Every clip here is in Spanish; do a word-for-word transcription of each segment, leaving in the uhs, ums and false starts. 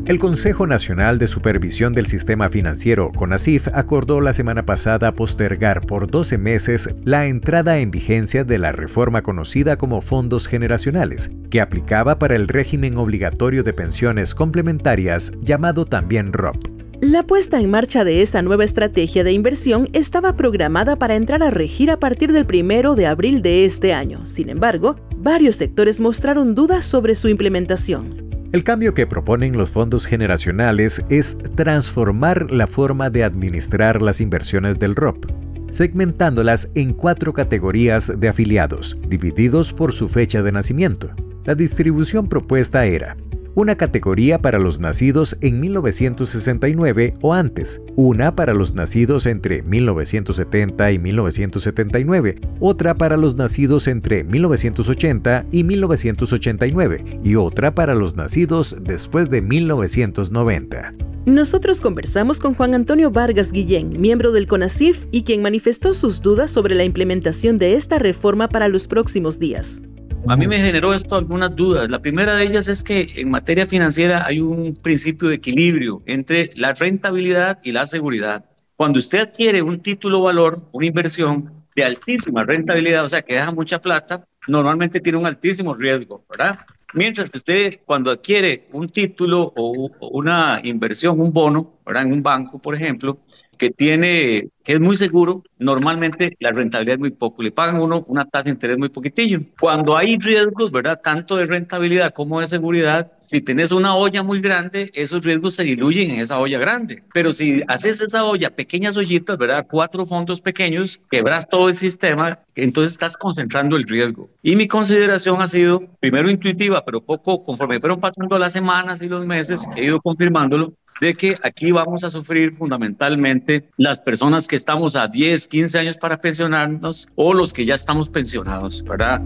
El Consejo Nacional de Supervisión del Sistema Financiero, CONACYF, acordó la semana pasada postergar por doce meses la entrada en vigencia de la reforma conocida como fondos generacionales, que aplicaba para el régimen obligatorio de pensiones complementarias, llamado también R O P. La puesta en marcha de esta nueva estrategia de inversión estaba programada para entrar a regir a partir del primero de abril de este año. Sin embargo, varios sectores mostraron dudas sobre su implementación. El cambio que proponen los fondos generacionales es transformar la forma de administrar las inversiones del R O P, segmentándolas en cuatro categorías de afiliados, divididos por su fecha de nacimiento. La distribución propuesta era: una categoría para los nacidos en mil novecientos sesenta y nueve o antes, una para los nacidos entre mil novecientos setenta y mil novecientos setenta y nueve, otra para los nacidos entre mil novecientos ochenta y mil novecientos ochenta y nueve y otra para los nacidos después de mil novecientos noventa. Nosotros conversamos con Juan Antonio Vargas Guillén, miembro del CONACYF, y quien manifestó sus dudas sobre la implementación de esta reforma para los próximos días. A mí me generó esto algunas dudas. La primera de ellas es que en materia financiera hay un principio de equilibrio entre la rentabilidad y la seguridad. Cuando usted adquiere un título valor, una inversión de altísima rentabilidad, o sea que deja mucha plata, normalmente tiene un altísimo riesgo, ¿verdad? Mientras que usted cuando adquiere un título o una inversión, un bono, ¿verdad? En un banco, por ejemplo, que tiene, que es muy seguro, normalmente la rentabilidad es muy poco, le pagan uno una tasa de interés muy poquitillo. Cuando hay riesgos, ¿verdad? Tanto de rentabilidad como de seguridad, si tenés una olla muy grande, esos riesgos se diluyen en esa olla grande. Pero si haces esa olla, pequeñas ollitas, ¿verdad? Cuatro fondos pequeños, quebras todo el sistema, entonces estás concentrando el riesgo. Y mi consideración ha sido, primero intuitiva, pero poco, conforme fueron pasando las semanas y los meses, he ido confirmándolo, de que aquí vamos a sufrir fundamentalmente las personas que estamos a diez, quince años para pensionarnos o los que ya estamos pensionados, ¿verdad?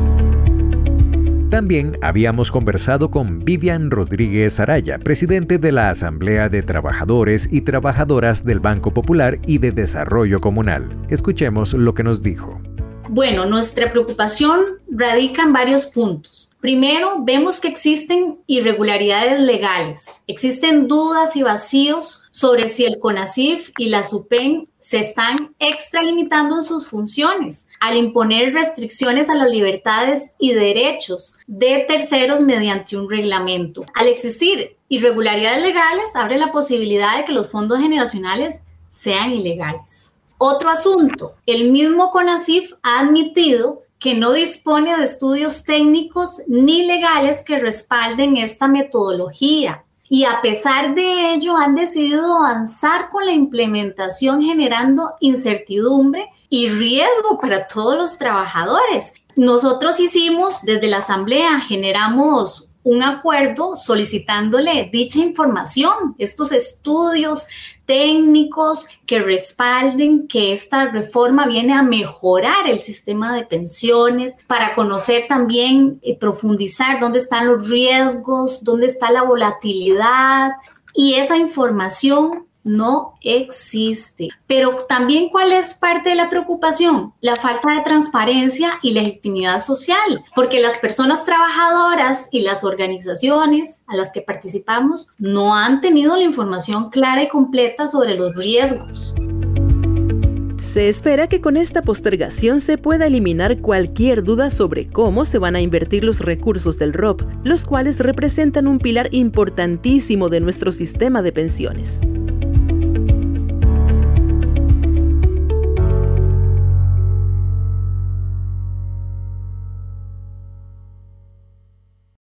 También habíamos conversado con Vivian Rodríguez Araya, presidente de la Asamblea de Trabajadores y Trabajadoras del Banco Popular y de Desarrollo Comunal. Escuchemos lo que nos dijo. Bueno, nuestra preocupación radica en varios puntos. Primero, vemos que existen irregularidades legales. Existen dudas y vacíos sobre si el CONACYF y la SUPEN se están extralimitando en sus funciones al imponer restricciones a las libertades y derechos de terceros mediante un reglamento. Al existir irregularidades legales, abre la posibilidad de que los fondos generacionales sean ilegales. Otro asunto, el mismo CONACYF ha admitido que no dispone de estudios técnicos ni legales que respalden esta metodología y a pesar de ello han decidido avanzar con la implementación generando incertidumbre y riesgo para todos los trabajadores. Nosotros hicimos desde la Asamblea, generamos un acuerdo solicitándole dicha información, estos estudios técnicos que respalden que esta reforma viene a mejorar el sistema de pensiones, para conocer también y profundizar dónde están los riesgos, dónde está la volatilidad, y esa información no existe. Pero también, ¿cuál es parte de la preocupación? La falta de transparencia y legitimidad social, porque las personas trabajadoras y las organizaciones a las que participamos no han tenido la información clara y completa sobre los riesgos. Se espera que con esta postergación se pueda eliminar cualquier duda sobre cómo se van a invertir los recursos del R O P, los cuales representan un pilar importantísimo de nuestro sistema de pensiones.